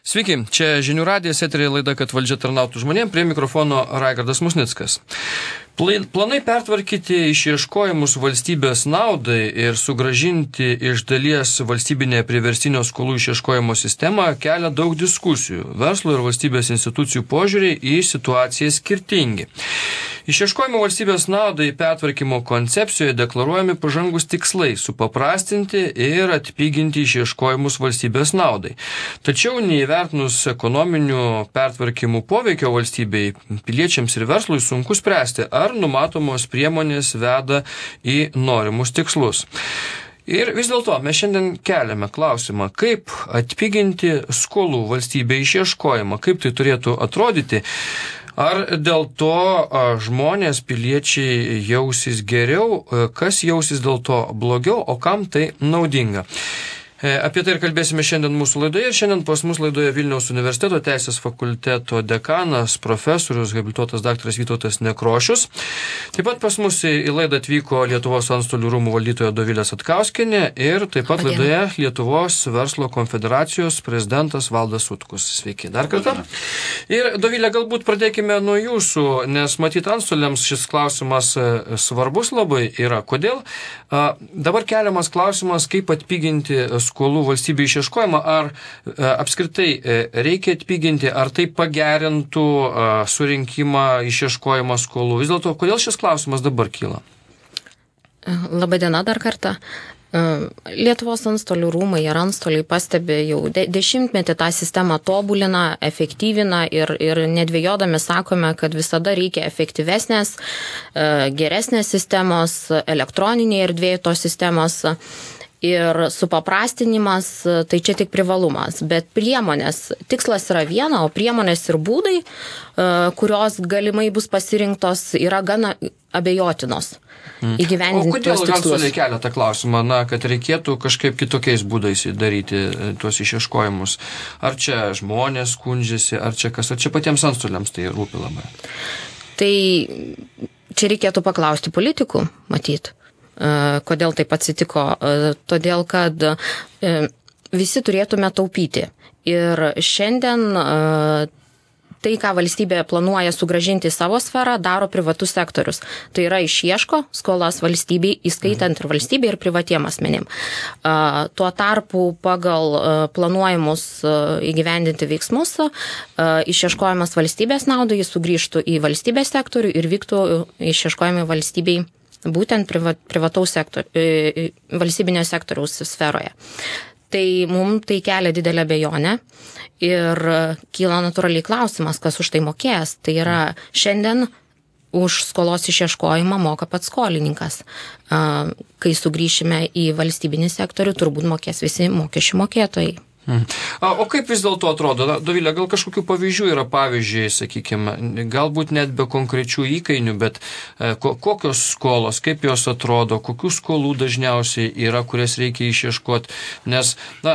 Sveiki, čia Žinių radijas, eteryje laida, kad valdžia tarnautų žmonėm, prie mikrofono Raigardas Musnickas. Planai pertvarkyti išieškojimus valstybės naudai ir sugrąžinti iš dalies valstybinę priverstinio skolų išieškojimo sistemą kelia daug diskusijų. Verslo ir valstybės institucijų požiūriai į situaciją skirtingi. Išieškojimo valstybės naudai pertvarkymo koncepcijoje deklaruojami pažangus tikslai supaprastinti ir atpiginti išieškojimus valstybės naudai. Tačiau neįvertinus ekonominių pertvarkymų poveikio valstybei, piliečiams ir verslui sunku spręsti, ar numatomos priemonės veda į norimus tikslus. Ir vis dėlto mes šiandien keliame klausimą, kaip atpiginti skolų valstybei išieškojimą, kaip tai turėtų atrodyti. Ar dėl to žmonės, piliečiai jausis geriau, kas jausis dėl to blogiau, o kam tai naudinga? Apie tai ir kalbėsime šiandien mūsų laidoje. Šiandien pas mus laidoje Vilniaus universiteto teisės fakulteto dekanas, profesorius, habilituotas daktaras Vytautas Nekrošius. Taip pat pas mus į laidą atvyko Lietuvos antstolių rūmų valdytoja Dovilė Satkauskenė ir taip pat laidoje Lietuvos verslo konfederacijos prezidentas Valdas Sutkus. Sveiki dar kartą. Ir Dovilė, galbūt pradėkime nuo jūsų, nes matyt antstoliams šis klausimas svarbus labai yra. Kodėl? Dabar keliamas klausimas, kaip atpiginti skolų valstybei išieškojimą, ar apskritai reikia atpiginti, ar tai pagerintų surinkimą, išieškojimą skolų. Vis dėlto, kodėl šis klausimas dabar kyla? Labadiena dar kartą. Lietuvos antstolių rūmai ir antstoliai pastebi jau dešimtmetį tą sistemą tobulina, efektyvina ir nedvejodami sakome, kad visada reikia efektyvesnės, geresnės sistemos, elektroninėje erdvėje tos sistemos. Ir supaprastinimas, tai čia tik privalumas, bet priemonės, tikslas yra viena, o priemonės ir būdai, kurios galimai bus pasirinktos, yra gana abejotinos įgyvendinti tuos tikslus. O kodėl antstoliai kelia tą klausimą, kad reikėtų kažkaip kitokiais būdais daryti tuos išieškojimus? Ar čia žmonės skundžiasi, ar čia kas, ar čia patiems antstoliams tai rūpi labai? Tai čia reikėtų paklausti politikų, matyt. Kodėl taip atsitiko? Todėl, kad visi turėtume taupyti. Ir šiandien tai, ką valstybė planuoja sugrąžinti į savo sferą, daro privatus sektorius. Tai yra išieško skolas valstybei, įskaitant ir valstybei ir privatiem asmenim. Tuo tarpu pagal planuojamus įgyvendinti veiksmus, išieškojimas valstybės naudai, jis sugrįžtų į valstybės sektorių ir vyktų išieškojimai valstybei būtent privataus valstybinio sektoriaus sferoje. Tai mums tai kelia didelę abejonę ir kyla natūraliai klausimas, kas už tai mokės. Tai yra šiandien už skolos išieškojimą moka pats skolininkas. Kai sugrįšime į valstybinį sektorių, turbūt mokės visi mokesčių mokėtojai. O kaip vis dėlto atrodo? Dovilė, gal kažkokių pavyzdžių yra, pavyzdžiui, sakykime, galbūt net be konkrečių įkainių, bet kokios skolos, kaip jos atrodo, kokių skolų dažniausiai yra, kurias reikia išieškoti, nes,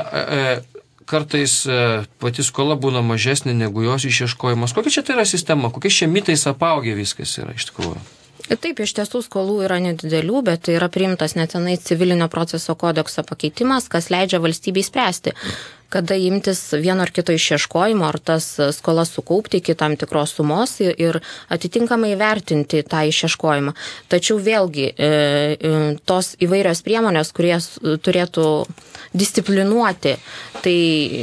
kartais pati skola būna mažesnė negu jos išieškojimas. Kokia čia tai yra sistema, kokiais čia mitais apaugę viskas yra iš tikrųjų? Taip, iš tiesų skolų yra nedidelių, bet tai yra priimtas nesenai civilinio proceso kodekso pakeitimas, kas leidžia valstybei spręsti, kada imtis vieno ar kito išieškojimo, ar tas skolas sukaupti iki tam tikros sumos ir atitinkamai vertinti tą išieškojimą. Tačiau vėlgi tos įvairios priemonės, kurie turėtų disciplinuoti, tai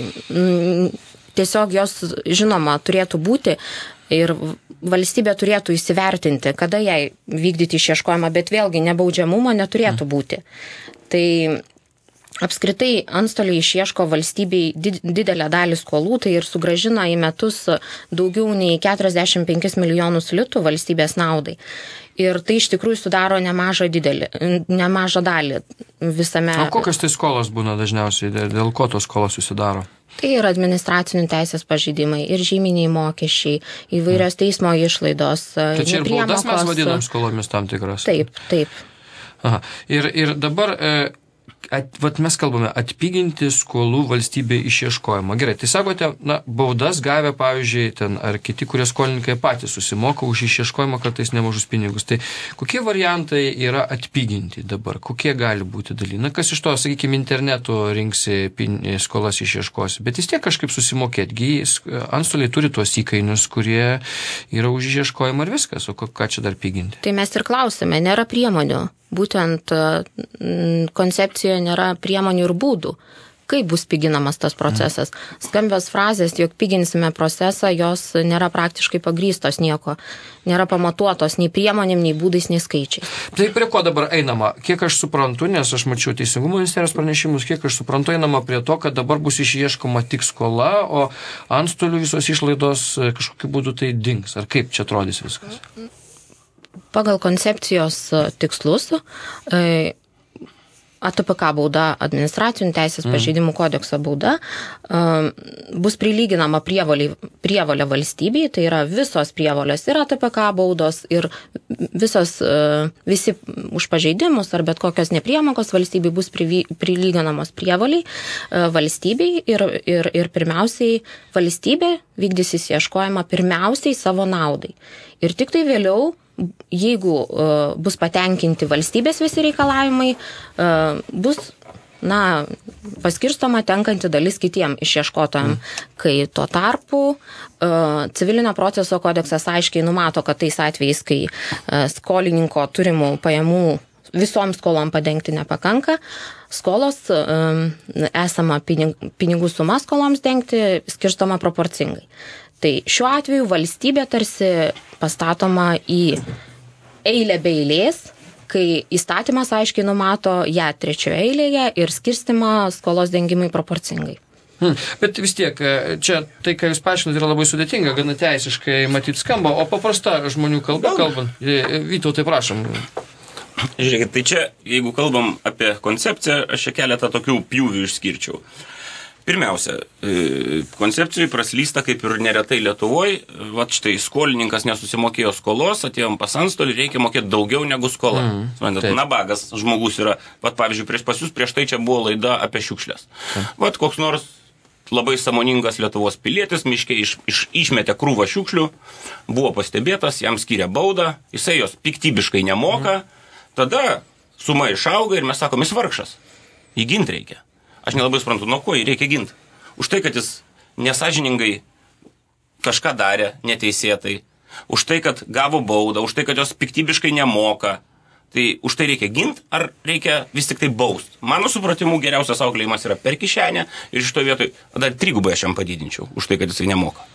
tiesiog jos, žinoma, turėtų būti ir valstybė turėtų įsivertinti, kada jai vykdyti išieškojimą, bet vėlgi nebaudžiamumo neturėtų būti. Tai apskritai antstoliai išieško valstybei didelę dalį skolų, tai ir sugrąžina į metus daugiau nei 45 milijonus litų valstybės naudai. Ir tai iš tikrųjų sudaro nemažą dalį visame. O kokios tai skolos būna dažniausiai, dėl ko tos skolos susidaro? Tai yra administracinių teisės pažeidimai ir žyminiai mokesčiai, įvairios teismo išlaidos, tai čia ir baudas mes vadinam skolomis tam tikras? Taip. Aha. Ir dabar vat mes kalbame atpiginti skolų valstybė išieškojimą. Gerai, tai sakote, baudas gavę, pavyzdžiui, ten ar kiti, kurie skolininkai patys susimoka už išieškojimą kartais nemažus pinigus. Tai kokie variantai yra atpiginti dabar? Kokie gali būti dalykai? Kas iš to, sakykime, internetu rinksi skolas išieškosi, bet vis tiek kažkaip susimokėti. Antstoliai turi tuos įkainius, kurie yra už išieškojimą ir viskas. O ką čia dar piginti? Tai mes ir klausime, nėra priemonių. Būtent koncepcijoje nėra priemonių ir būdų, kaip bus piginamas tas procesas. Skambios frazės, jog piginsime procesą, jos nėra praktiškai pagrįstos nieko, nėra pamatuotos nei priemonėm, nei būdais, nei skaičiais. Tai prie ko dabar einama? Kiek aš suprantu, nes aš mačiau Teisingumo ministerijos pranešimus, kiek aš suprantu, einama prie to, kad dabar bus išieškoma tik skola, o antstolių visos išlaidos kažkokiu būdu tai dings. Ar kaip čia atrodys viskas? Pagal koncepcijos tikslus ATPK bauda, administracinių teisės pažeidimų kodekso bauda, bus prilyginama prievolė valstybei, tai yra visos prievolės ir ATPK baudos, ir visi už pažeidimus ar bet kokios nepriemokos valstybei bus prilyginamos prievoliai valstybei ir pirmiausiai valstybė vykdys išieškojimą pirmiausiai savo naudai. Ir tik tai vėliau, jeigu bus patenkinti valstybės visi reikalavimai, bus paskirstoma tenkanti dalis kitiem išieškotojam, kai tuo tarpu civilinio proceso kodeksas aiškiai numato, kad tais atvejais, kai skolininko turimų pajamų visoms skolom padengti nepakanka, skolos esama pinigų suma skoloms dengti skirstoma proporcingai. Tai šiuo atveju valstybė tarsi pastatoma į eilę be eilės, kai įstatymas aiškiai numato ją trečioje eilėje ir skirstimą skolos dengimui proporcingai. Bet vis tiek, čia tai, ką jūs paaiškinate, yra labai sudėtinga, gana teisiškai matyt skamba, o paprasta žmonių kalba kalbant. Vytautai, prašom. Žiūrėkit, tai čia, jeigu kalbam apie koncepciją, aš čia keletą tokių pjūvių išskirčiau. Pirmiausia, koncepcijai praslysta kaip ir neretai Lietuvoj, štai skolininkas nesusimokėjo skolos, atėjom pas antstolį, reikia mokėti daugiau negu skola. Nabagas žmogus yra, pavyzdžiui, prieš tai čia buvo laida apie šiukšlės. Koks nors labai sąmoningas Lietuvos pilietis miške išmetė krūvą šiukšlių, buvo pastebėtas, jam skiria baudą, jisai jos piktybiškai nemoka, tada suma išauga ir mes sakom, jis vargšas, jį ginti reikia. Aš nelabai suprantu, nuo ko jį reikia ginti. Už tai, kad jis nesąžiningai kažką darė neteisėtai, už tai, kad gavo baudą, už tai, kad jos piktybiškai nemoka. Tai už tai reikia ginti, ar reikia vis tik tai baust? Mano supratimu, geriausias auklėjimas yra per kišenę ir iš to vietoj dar 3 aš jam padidinčiau, už tai, kad jisai nemoka.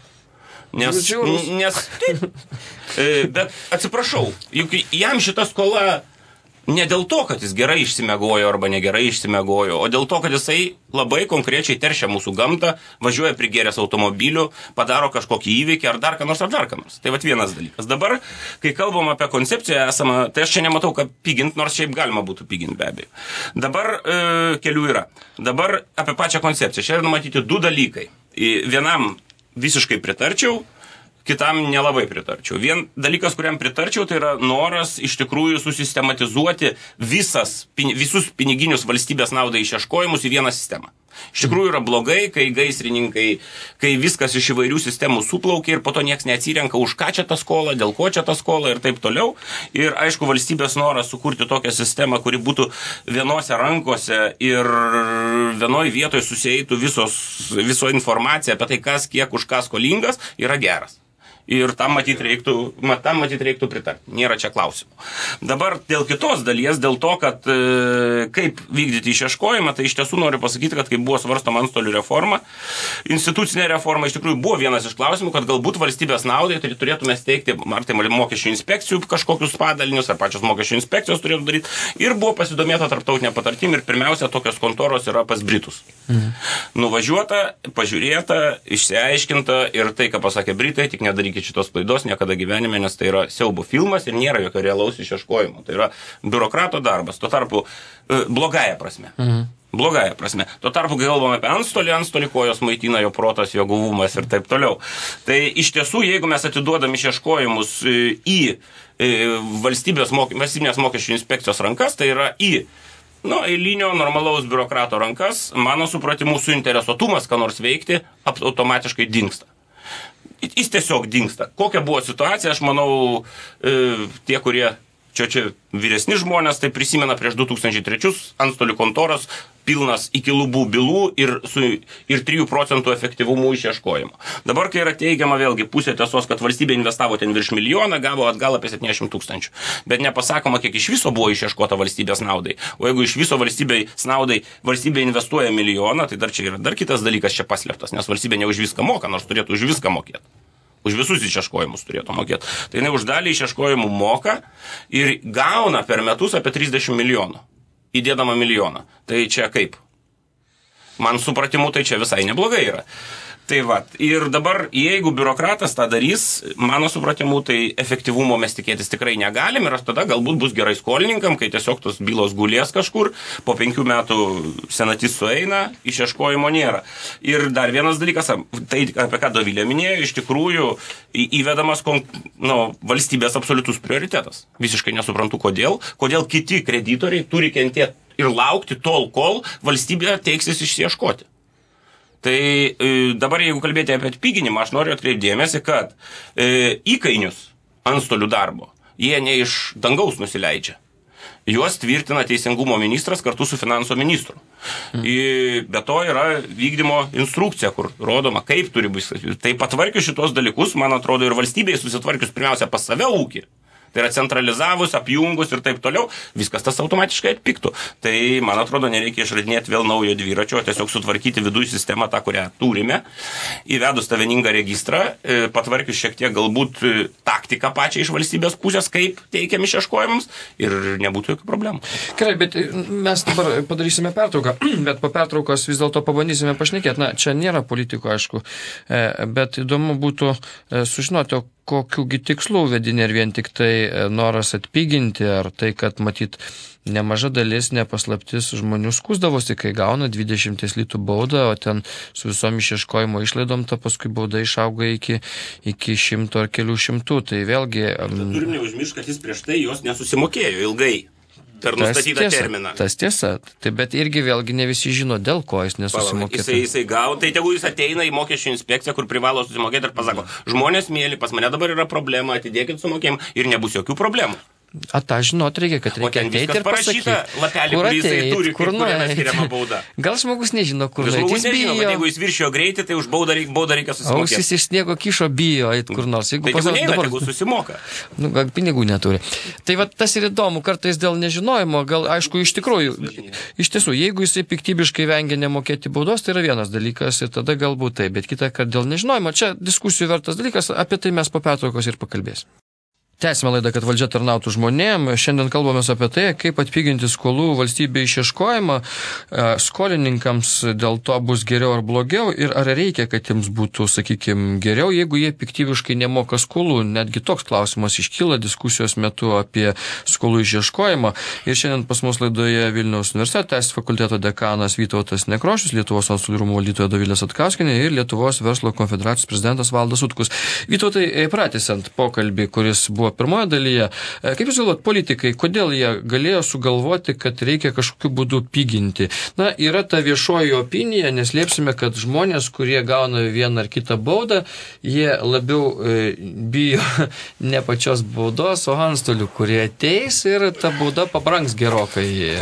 Bet atsiprašau, juk jam šita skola ne dėl to, kad jis gerai išsimiegojo arba negerai išsimiegojo, o dėl to, kad jisai labai konkrečiai teršia mūsų gamtą, važiuoja prigėręs automobilių, padaro kažkokį įvykį ar dar ką nors. Tai vienas dalykas. Dabar, kai kalbam apie koncepciją esamą, tai aš čia nematau, kad pigint, nors šiaip galima būtų pigint be abejo. Dabar kelių yra. Dabar apie pačią koncepciją. Čia yra numatyti 2 dalykai. Vienam visiškai pritarčiau, kitam nelabai pritarčiau. Vien dalykas, kuriam pritarčiau, tai yra noras iš tikrųjų susistematizuoti visus piniginius valstybės naudai išieškojimus į vieną sistemą. Iš tikrųjų yra blogai, kai gaisrininkai, kai viskas iš įvairių sistemų suplaukia ir po to nieks neatsirenka, už ką čia ta skola, dėl ko čia ta skola ir taip toliau. Ir aišku, valstybės noras sukurti tokią sistemą, kuri būtų vienose rankose ir vienoj vietoje susieitų viso informacija apie tai, kas kiek už ką skolingas, yra geras. Ir tam matyt reiktų pritarti. Nėra čia klausimų. Dabar dėl kitos dalies, dėl to, kad kaip vykdyti išieškojimą, tai iš tiesų noriu pasakyti, kad kai buvo svarstoma antstolių reforma, institucinė reforma iš tikrųjų buvo vienas iš klausimų, kad galbūt valstybės naudai turėtume steigti ar tai mokesčių inspekcijų kažkokius padalinius, ar pačios mokesčių inspekcijos turėtų daryti. Ir buvo pasidomėta tarptautinė patartim ir pirmiausia, tokios kontoros yra pas Britus. Nuvažiuota, pažiūrėta, išsiaiškinta ir tai, ką pasakė Britai, tik nedarykite šitos klaidos niekada gyvenime, nes tai yra siaubo filmas ir nėra jokio realaus išieškojimo. Tai yra biurokrato darbas. Tuo tarpu blogąja prasme. Blogąja prasme. Tuo tarpu, kai kalbame apie antstolį kojos maitina, jo protas, jo guvumas ir taip toliau. Tai iš tiesų, jeigu mes atiduodam išieškojimus į valstybinės mokesčių inspekcijos rankas, tai yra į eilinio normalaus biurokrato rankas, mano supratimu, suinteresuotumas, ką nors veikti, automatiškai dingsta. Jis tiesiog dingsta. Kokia buvo situacija, aš manau, tie, kurie čia vyresni žmonės, tai prisimena prieš 2003 antstolių kontoros pilnas iki lubų bylų ir 3% efektyvumų išieškojimo. Dabar, kai yra teigiama vėlgi pusė tiesos, kad valstybė investavo ten virš milijoną, gavo atgal apie 70 000. Bet nepasakoma, kiek iš viso buvo išieškota valstybės naudai. O jeigu iš viso valstybės naudai valstybė investuoja milijoną, tai dar čia yra dar kitas dalykas čia paslėptas, nes valstybė ne už viską moka, nors turėtų už viską mokėti. Už visus išieškojimus turėtų mokėti. Tai jinai už dalį išieškojimų moka ir gauna per metus apie 30 milijonų. Įdėdama milijoną. Tai čia kaip? Man supratimu, tai čia visai neblogai yra. Tai va, ir dabar, jeigu biurokratas tą darys, mano supratimu, tai efektyvumo mes tikėtis tikrai negalim ir tada galbūt bus gerai skolininkam, kai tiesiog tos bylos gulės kažkur, po 5 metų senatis sueina, išieškojimo nėra. Ir dar vienas dalykas, tai apie ką Dovilė minėjo, iš tikrųjų įvedamas valstybės absoliutus prioritetas. Visiškai nesuprantu kodėl kiti kreditoriai turi kentėti ir laukti tol, kol valstybė teiksis išieškoti. Tai dabar, jeigu kalbėti apie atpiginimą, aš noriu atkreipti dėmesį, kad įkainius antstolių darbo, jie ne iš dangaus nusileidžia. Juos tvirtina teisingumo ministras kartu su finansų ministru. Be to yra vykdymo instrukcija, kur rodoma, kaip turi būti. Tai patvarkius šitos dalykus, man atrodo, ir valstybėje susitvarkius pirmiausia pas save ūkį. Tai yra centralizavus, apjungus ir taip toliau, viskas tas automatiškai atpiktų. Tai, man atrodo, nereikia išradinėti vėl naujo dviračio, tiesiog sutvarkyti viduje sistemą tą, kurią turime, įvedus tą vieningą registrą, patvarkius šiek tiek galbūt taktiką pačią iš valstybės pusės, kaip teikiam išieškojimams ir nebūtų jokių problemų. Gerai, bet mes dabar padarysime pertrauką, bet po pertraukos vis dėlto pabandysime pašnekėti. Na, čia nėra politikų, aišku, bet įdomu būtų sužinoti, kokiųgi tikslų vedini, ir vien tik tai noras atpiginti, ar tai, kad matyt nemaža dalis nepaslaptis žmonių skųsdavosi, kai gauna 20 litų baudą, o ten su visom išieškojimo išlaidom ta paskui bauda išauga iki 100 ar kelių šimtų. Tai vėlgi... Turim neužmiršti, kad jis prieš tai jos nesusimokėjo ilgai. Per nustatytą terminą. Tas tiesa. Tai, bet irgi vėlgi ne visi žino, dėl ko jis nesusimokėtų. Jisai gavo, tai tegu jis ateina į mokesčių inspekciją, kur privalo susimokėti ir pasako, žmonės mėly, pas mane dabar yra problema, atidėkit sumokėjimą ir nebus jokių problemų. A, tą žinot reikia, kad reikia ateiti ir pasakyti, lapelį, kur jisai turi, kur skiriama bauda. Gal žmogus nežino, kur nueiti. Žmogus nežino, bet jeigu jis viršijo greitį, tai už baudą reikia susimokėti. Ausis iš sniego kišo bijo eit kur nors. Tai jeigu susimoka. Gal pinigų neturi. Tai va tas ir įdomu, kartais dėl nežinojimo, gal aišku iš tikrųjų, iš tiesų, jeigu jisai piktybiškai vengia nemokėti baudos, tai yra vienas dalykas ir tada galbūt tai, bet kita, kad dėl nežinojimo, čia diskusijų vertas dalykas, apie tai mes po pertraukos ir pakalbėsime. Tęsime laidą, kad valdžia tarnautų žmonėm. Šiandien kalbame apie tai, kaip atpiginti skolų valstybė išieškojimą. Skolininkams dėl to bus geriau ar blogiau ir ar reikia, kad jiems būtų, sakykime, geriau, jeigu jie piktybiškai nemoka skolų. Netgi toks klausimas iškyla diskusijos metu apie skolų išieškojimą. Ir šiandien pas mus laidoje Vilniaus universiteto Teisės fakulteto dekanas Vytautas Nekrošius, Lietuvos antstolių rūmų valdytoja Dovilė Satkauskienė ir Lietuvos verslo konfederacijos prezidentas Valdas Sutkus. Vytautai, pratęsiant pokalbį, kuris buvo pirmoje dalyje. Kaip jūs galvojat, politikai, kodėl jie galėjo sugalvoti, kad reikia kažkokiu būdu piginti? Na, yra ta viešoji opinija, neslėpsime, kad žmonės, kurie gauna vieną ar kitą baudą, jie labiau bijo ne pačios baudos, o antstolių, kurie ateis ir ta bauda pabrangs gerokai.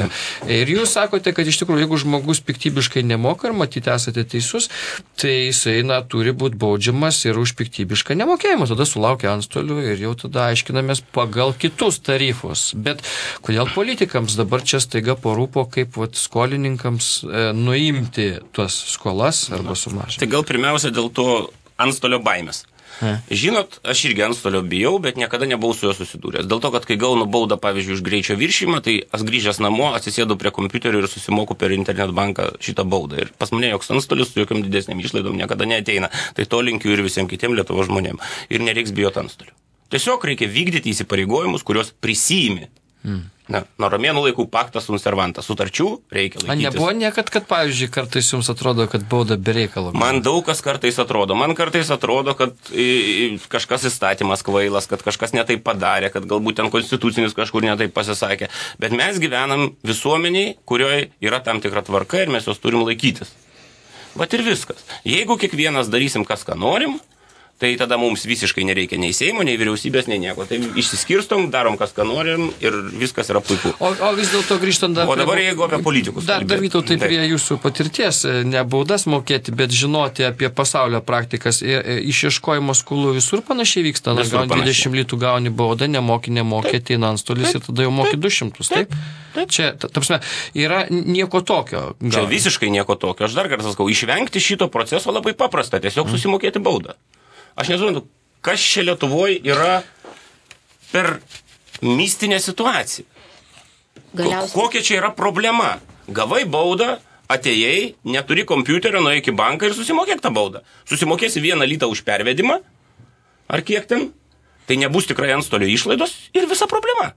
Ir jūs sakote, kad iš tikrųjų, jeigu žmogus piktybiškai nemoka ir matyti esate teisus, tai jisai, turi būti baudžiamas ir už piktybišką nemokėjimą. Tada sulaukia antstolių ir jau tada aiškinamės pagal kitus tarifus. Bet kodėl politikams dabar čia staiga porūpo, kaip skolininkams nuimti tuos skolas arba sumažinti? Tai gal pirmiausia dėl to antstolio baimės. Žinot, aš irgi antstolio bijau, bet niekada nebuvau su juo susidūręs. Dėl to, kad kai gaunu baudą, pavyzdžiui, už greičio viršymą, tai aš grįžęs namo, atsisėdu prie kompiuterio ir susimoku per internet banką šitą baudą. Ir pas mane joks antstolis su jokiam didesniam išlaidom niekada neateina. Tai to linkiu ir visiems kitiem Lietuvos žmonėm. Ir nereiks bijoti antstolių. Tiesiog reikia vykdyti įsipareigojimus, kuriuos prisijimi. Nuo romėnų laikų paktas sunt servanta. Sutarčių reikia laikytis. Nebuvo niekad, kad, pavyzdžiui, kartais jums atrodo, kad bauda be reikalo? Man daug kas kartais atrodo. Man kartais atrodo, kad kažkas įstatymas kvailas, kad kažkas netaip padarė, kad galbūt ten konstitucinis kažkur netaip pasisakė. Bet mes gyvenam visuomeniai, kurioje yra tam tikra tvarka ir mes jos turim laikytis. Vat ir viskas. Jeigu kiekvienas darysim, kas ką norim, tai tada mums visiškai nereikia nei Seimo, nei vyriausybės, nei nieko. Tai išsiskirstom, darom, kas ką norim ir viskas yra puiku. O vis dėlto grįžtant dar... O dabar jeigu apie politikus. Dar Vytautai prie jūsų patirties, ne baudas mokėti, bet žinoti apie pasaulio praktikas. Išieškojimo skolų visur panašiai vyksta. Gauni 20 litų, gauni baudą, nemokė, ateina antstolis ir tada jau moki 200, taip? Čia, ta prasme, yra nieko tokio. Čia visiškai nieko tokio. Aš dar kartą sakau, išvengti šito proceso labai paprasta, tiesiog susimokėti baudą. Aš nežinau, kas čia Lietuvoje yra per mistinę situaciją. Kokia čia yra problema? Gavai baudą, atėjai, neturi kompiuterio, nuėjai iki banką ir susimokėk tą baudą. Susimokėsi 1 litą už pervedimą, ar kiek ten, tai nebus tikrai antstolio išlaidos ir visa problema.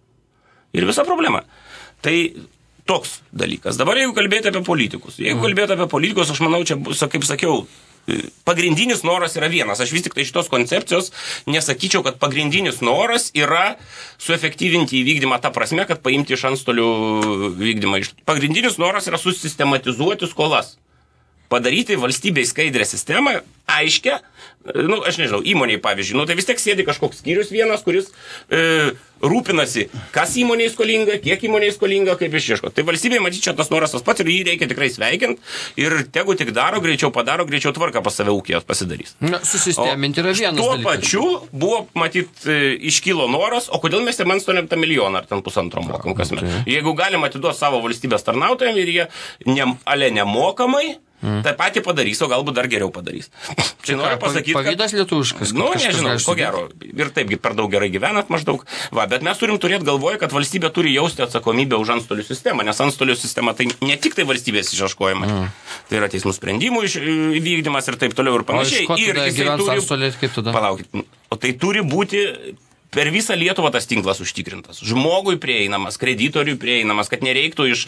Tai toks dalykas. Dabar jeigu kalbėti apie politikus. Aš manau, čia, kaip sakiau, pagrindinis noras yra vienas. Aš vis tik tai šitos koncepcijos nesakyčiau, kad pagrindinis noras yra suefektyvinti įvykdymą tą prasme, kad paimti iš antstolių vykdymą. Pagrindinis noras yra susistematizuoti skolas. Padaryti valstybei skaidrę sistemą, aiškę, aš nežinau, įmoniai pavyzdžiui, tai vis tiek sėdi kažkoks skyrius vienas, kuris rūpinasi, kas įmoniai skolinga, kiek įmoniai skolinga, kaip išieško. Tai valstybei matyt čia tas noras tas pats ir jį reikia tikrai sveikinti ir tegu tik daro, greičiau tvarką pas save ūkijos pasidarys. Susisteminti yra vienas dalykas. Tuo pačiu buvo, matyt, iškilo noras, o kodėl mes jam antstoliam tą milijoną ar ten 1,5 mokam kasmet. Jeigu galim atiduoti savo valstybės tarnautojams ir jie nemokamai, tai patį padarys, o galbūt dar geriau padarys. Čia noriu pasakyti, pavydas lietuviškas. Nežinau, ko gero. Ir taipgi per daug gerai gyvenat maždaug. Bet mes turim turėti galvoje, kad valstybė turi jausti atsakomybę už antstolių sistemą, nes antstolių sistema tai ne tik tai valstybės išieškojimas. Tai yra teismų sprendimų įvykdymas ir taip toliau ir panašiai. O iš ko tada gyvens antstoliai, kaip tada? Palaukit. O tai turi būti per visą Lietuvą tas tinklas užtikrintas. Žmogui prieinamas, kreditoriui prieinamas, kad nereiktų iš,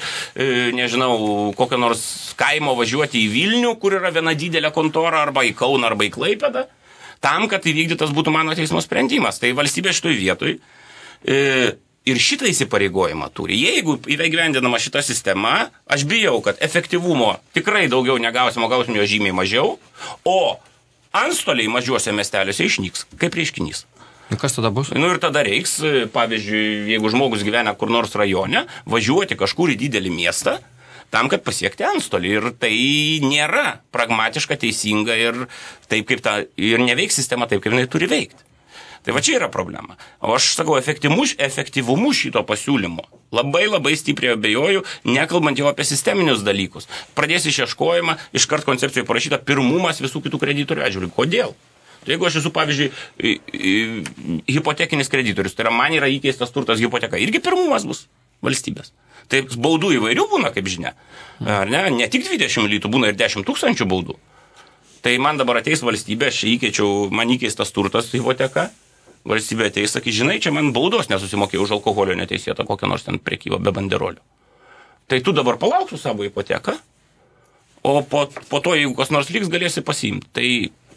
kokio nors kaimo važiuoti į Vilnių, kur yra viena didelė kontora, arba į Kauną, arba į Klaipėdą, tam, kad įvykdytas būtų mano teismo sprendimas. Tai valstybė šitoj vietoj ir šitą įsipareigojimą turi. Jeigu įgyvendinama šita sistema, aš bijau, kad efektyvumo tikrai daugiau negausim, o gausim jo žymiai mažiau, o antstoliai mažiuose miesteliuose išnyks, kaip reiškinys. Kas tada bus? Ir tada reiks, pavyzdžiui, jeigu žmogus gyvena kur nors rajone, važiuoti kažkur į didelį miestą, tam, kad pasiekti antstolį. Ir tai nėra pragmatiška, teisinga ir neveiks sistema taip, kaip jinai turi veikti. Tai va čia yra problema. O aš sakau, efektyvumu šito pasiūlymo labai labai stipriai abejoju, nekalbant jau apie sisteminius dalykus. Pradės išieškojimą, iškart koncepcijoje parašyta pirmumas visų kitų kreditorių atžvilgiu. Kodėl? Jeigu aš esu, pavyzdžiui, hipotekinis kreditorius, tai yra man yra įkeistas turtas hipoteka, irgi pirmumas bus valstybės. Tai baudų įvairių būna, kaip žinia. Ar ne tik 20 litų, būna ir 10 000 baudų. Tai man dabar ateis valstybė, aš įkeičiau, man įkeistas turtas hipoteka, valstybė ateis, sakys, žinai, čia man baudos nesusimokėjau už alkoholio neteisėtą, kokią nors ten prekybą be banderolių. Tai tu dabar palauk su savo hipoteką, o po to, jeigu kas nors liks, galėsi pasiimti. Tai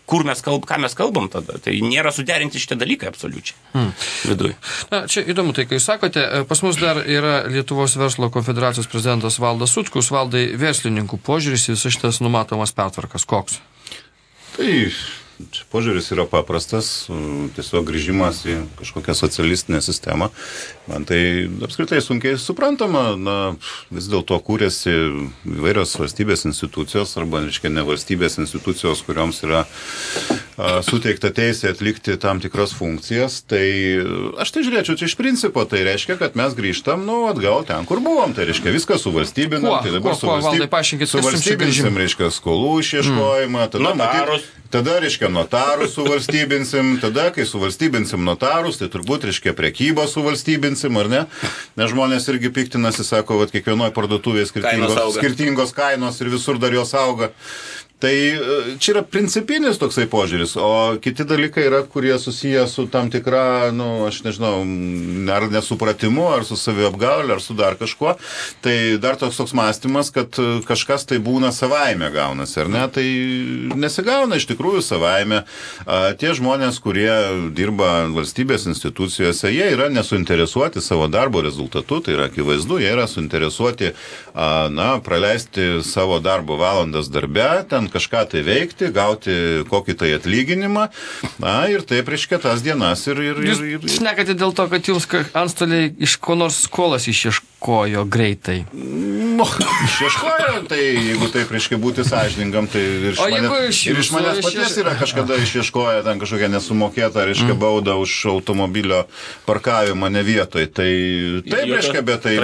ką mes kalbam tada? Tai nėra suderinti šitie dalykai absoliučiai viduje. Čia įdomu tai, kai sakote, pas mus dar yra Lietuvos verslo konfederacijos prezidentas Valdas Sutkus. Valdai, verslininkų požiūris į visas šitas numatomas pertvarkas koks? Tai čia požiūris yra paprastas, tiesiog grįžimas į kažkokią socialistinę sistemą. Man tai apskritai sunkiai suprantama, vis dėlto kūrėsi įvairios valstybės institucijos arba, ne valstybės institucijos, kurioms yra suteikta teisė atlikti tam tikras funkcijas. Tai aš tai žiūrėčiau, čia iš principo tai reiškia, kad mes grįžtam atgal ten, kur buvom. Tai reiškia viską suvalstybinam. Tai dabar suvalstybinsim, reiškia, skolų išieškojimą, tada reiškia notarus suvalstybinsim, tada kai suvalstybinsim notarus, tai turbūt reiškia prekybą suvalstybinsim, ar ne? Nes žmonės irgi piktinasi, sako, kad kiekvienoje parduotuvėje skirtingos kainos ir visur dar jos auga. Tai čia yra principinis toksai požiūris, o kiti dalykai yra, kurie susiję su tam tikra, aš nežinau, ar nesupratimu, ar su saviapgaule, ar su dar kažkuo. Tai dar toks mąstymas, kad kažkas tai būna savaime gaunasi, ar ne? Tai nesigauna iš tikrųjų savaime. Tie žmonės, kurie dirba valstybės institucijose, jie yra nesuinteresuoti savo darbo rezultatu, tai yra akivaizdu, jie yra suinteresuoti praleisti savo darbo valandas darbe, ten kažką tai veikti, gauti kokį tai atlyginimą, ir taip prieš kitas dienas. Jūs šnekate dėl to, kad jums antstoliai iš ko nors skolas išieškojo greitai? Išieškojo, tai jeigu taip reiškia būti sąžiningam, tai iš manęs paties yra kažkada išieškoja ten kažkokią nesumokėtą, reiškia, baudą už automobilio parkavimą ne vietoj. Tai taip, reiškia, bet tai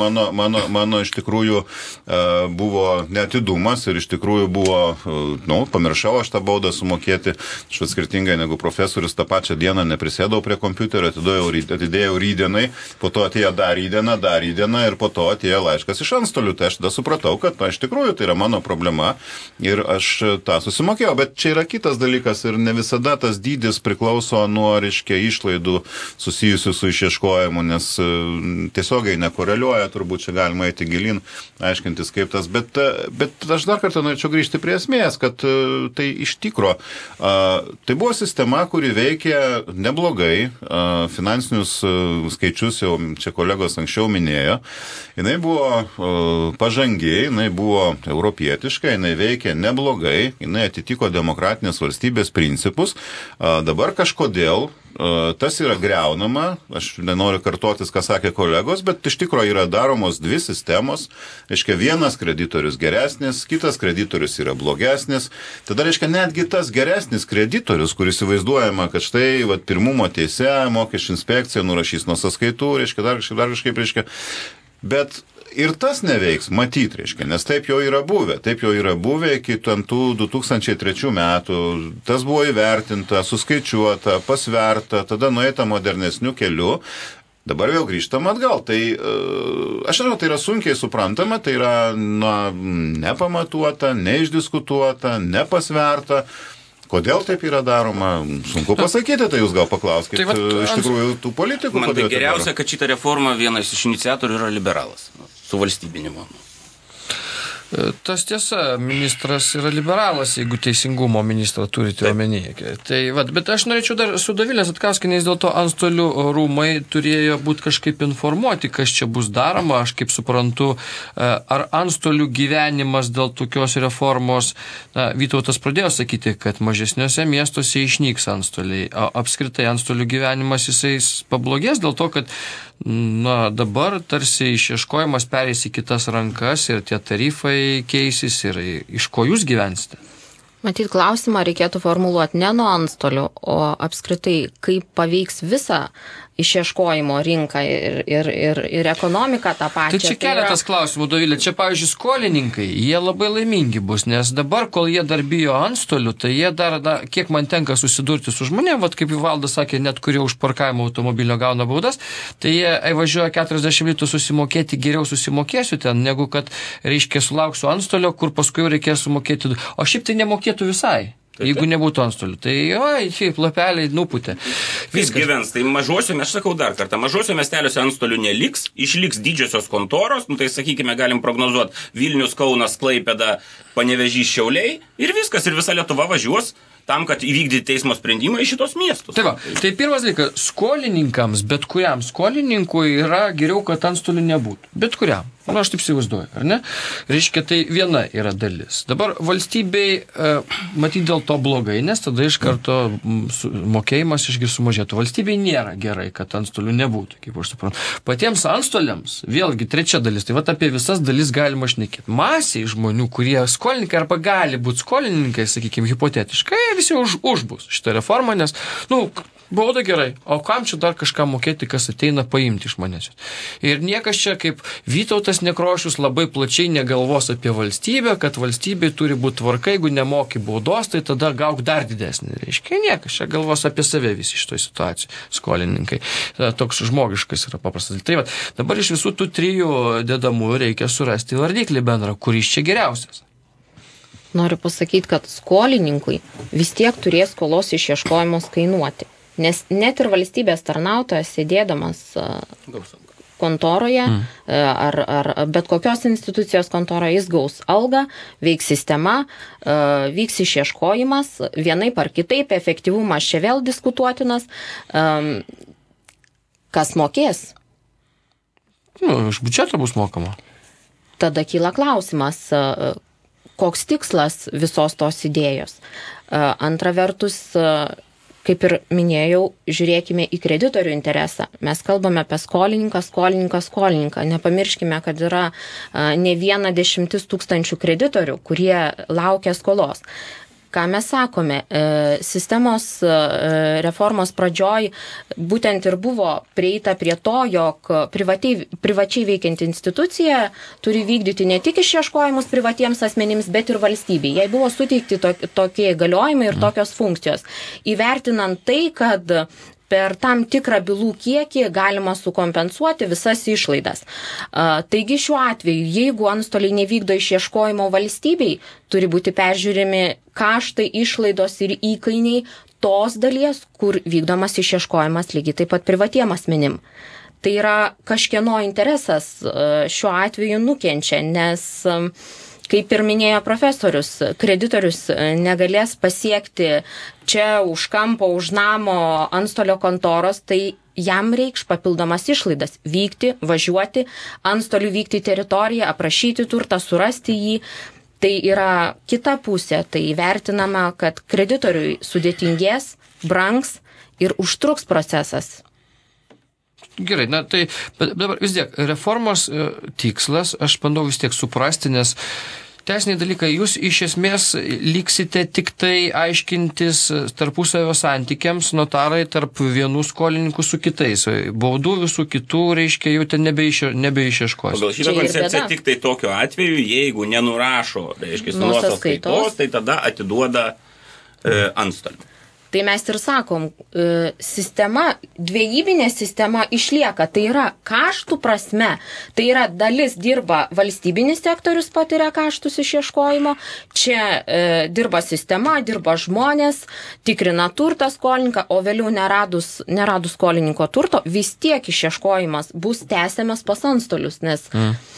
mano iš tikrųjų buvo netidumas ir iš tikrųjų buvo, pamiršau aš tą baudą sumokėti, aš skirtingai negu profesorius tą pačią dieną neprisėdau prie kompiuterio, atidėjau rydienai, po to atėjo dar rydiena ir po to atėjo laiškas iš antstolių. Tai aš tada supratau, kad iš tikrųjų tai yra mano problema ir aš tą susimokėjau, bet čia yra kitas dalykas ir ne visada tas dydis priklauso nuo, reiškia, išlaidų susijusių su išieškojimu, nes tiesiogiai nekoreliuoja, turbūt čia galima eiti gilin, aiškintis kaip tas, bet aš dar kartą norėčiau grįžti prie esmės, kad tai iš tikro, tai buvo sistema, kuri veikia neblogai, finansinius skaičius jau čia kolegos anksčiau minėjo, jinai buvo pažangiai, jinai buvo europietiška, jinai veikia neblogai, jinai atitiko demokratinės valstybės principus, dabar kažkodėl tas yra greunama, aš nenoriu kartotis, ką sakė kolegos, bet iš tikrųjų yra daromos dvi sistemos, reiškia, vienas kreditorius geresnis, kitas kreditorius yra blogesnis, tada reiškia netgi tas geresnis kreditorius, kuris įvaizduojama, kad štai pirmumo teise, mokesčių inspekcija nurašys nuo sąskaitų, reiškia, dar kažkaip, reiškia, bet ir tas neveiks, matyt, reiškia, nes taip jau yra buvę iki tų 2003 metų, tas buvo įvertinta, suskaičiuota, pasverta, tada nueita modernesniu keliu, dabar vėl grįžtam atgal. Tai, aš žinau, tai yra sunkiai suprantama, tai yra nepamatuota, neišdiskutuota, nepasverta. Kodėl taip yra daroma? Sunku pasakyti, tai jūs gal paklauskite iš tikrųjų tų politikų. Man tai geriausia, kad šitą reformą vienas iš iniciatorių yra liberalas, su valstybinimu. Tas tiesa, ministras yra liberalas, jeigu teisingumo ministrą turite omenyje. Tai, bet aš norėčiau dar su Dovilės Zatkauskienės dėl to antstolių rūmai turėjo būti kažkaip informuoti, kas čia bus daroma. Aš kaip suprantu, ar antstolių gyvenimas dėl tokios reformos, Vytautas pradėjo sakyti, kad mažesniuose miestuose išnyks antstoliai. Apskritai antstolių gyvenimas jisai pablogės dėl to, kad dabar tarsi išieškojimas pereis į kitas rankas ir tie tarifai keisis ir iš ko jūs gyvensite? Matyt, klausimą reikėtų formuluoti ne nuo antstolių, o apskritai, kaip paveiks visą išieškojimo rinką ir ekonomiką tą pačią. Tai čia keletas klausimų, Dovilė. Čia, pavyzdžiui, skolininkai, jie labai laimingi bus, nes dabar, kol jie dar bijo antstolių, tai jie dar, kiek man tenka susidurti su žmonėm, kaip Valdas sakė, net kurie už parkavimo automobilio gauna baudas, tai jie važiuoja 40 litų susimokėti, geriau susimokėsiu ten, negu kad, reiškia, sulauksiu antstolio, kur paskui reikės sumokėti. O šiaip tai nemokėtų visai. Jeigu nebūtų antstolių, tai lapeliai nuputė. Vis gyvens, tai mažuosiuose, aš sakau dar kartą, mažuosiuose miesteliuose antstolių neliks, išliks didžiosios kontoros, tai sakykime, galim prognozuoti Vilnius, Kaunas, Klaipėda, Panevėžys, Šiauliai ir viskas, ir visa Lietuva važiuos tam, kad įvykdyti teismo sprendimą iš šitos miestus. Tai pirmas dalykas, skolininkams, bet kuriam skolininkui yra geriau, kad antstolių nebūtų. Bet kuriam. Aš taip įsivaizduoju, ar ne? Reiškia, tai viena yra dalis. Dabar valstybei matyt dėl to blogai, nes tada iš karto mokėjimas sumažėtų. Valstybei nėra gerai, kad antstolių nebūtų, kaip aš suprantu. Patiems antstoliams, vėlgi trečia dalis, tai apie visas dalis galima šnekėti. Masiai žmonių, kurie skolininkai arba gali būti skolininkai, sakykime, hipotetiškai, visi užbus šitą reformą, nes, bauda gerai, o kam čia dar kažką mokėti, kas ateina paimti iš manęs. Ir niekas čia kaip Vytautas Nekrošius labai plačiai negalvos apie valstybę, kad valstybė turi būti tvarka, jeigu nemoki baudos, tai tada gauk dar didesnį. Reiškia, niekas čia galvos apie save visi šitoj situacijai, skolininkai. Toks žmogiškas yra paprastas. Tai dabar iš visų tų trijų dedamųjų reikia surasti vardiklį bendrą, kuris čia geriausias. Noriu pasakyti, kad skolininkui vis tiek turės skolos išieškojimus kainuoti. Nes net ir valstybės tarnautojas sėdėdamas kontoroje ar bet kokios institucijos kontoroje jis gaus algą, veiks sistema, vyks išieškojimas, vienaip ar kitaip, efektyvumas čia vėl diskutuotinas. Kas mokės? Iš biudžeto bus mokama. Tada kyla klausimas, koks tikslas visos tos idėjos. Antra vertus, kaip ir minėjau, žiūrėkime į kreditorių interesą. Mes kalbame apie skolininką. Nepamirškime, kad yra ne 10 000 kreditorių, kurie laukia skolos. Ką mes sakome, sistemos reformos pradžioj būtent ir buvo prieita prie to, jog privačiai veikianti institucija turi vykdyti ne tik išieškojimus privatiems asmenims, bet ir valstybei. Jai buvo suteikti tokie įgaliojimai ir tokios funkcijos. Įvertinant tai, kad per tam tikrą bylų kiekį galima sukompensuoti visas išlaidas. Taigi šiuo atveju, jeigu antstoliai nevykdo išieškojimo valstybei, turi būti peržiūrimi kaštai, išlaidos ir įkainiai tos dalies, kur vykdomas išieškojimas lygiai taip pat privatiem asmenim. Tai yra kažkieno interesas šiuo atveju nukenčia, nes kaip ir minėjo profesorius, kreditorius negalės pasiekti čia už kampo, už namo antstolio kontoros, tai jam reikš papildomas išlaidas vykti, važiuoti, antstoliui vykti į teritoriją, aprašyti turtą, surasti jį. Tai yra kita pusė, tai vertinama, kad kreditoriui sudėtingės, brangs ir užtruks procesas. Gerai, na tai dabar vis tiek reformos tikslas, aš bandau vis tiek suprasti, nes teisiniai dalykai, jūs iš esmės liksite tik tai aiškintis tarpusavio santykiams, notarai tarp vienų skolininkų su kitais. Baudų visų kitų, reiškia, jau ten nebeišieškos. Pagal šitą koncepciją tik tai tokiu atveju, jeigu nenurašo, reiškia, nuo sąskaitos, tai tada atiduoda antstoliui. Tai mes ir sakom, sistema, dvejybinė sistema išlieka, tai yra kaštų prasme, tai yra dalis dirba valstybinis sektorius, patiria kaštus išieškojimo, čia dirba sistema, dirba žmonės, tikrina turtą skolininką, o vėliau neradus skolininko turto, vis tiek išieškojimas bus tęsiamas pas antstolius, nes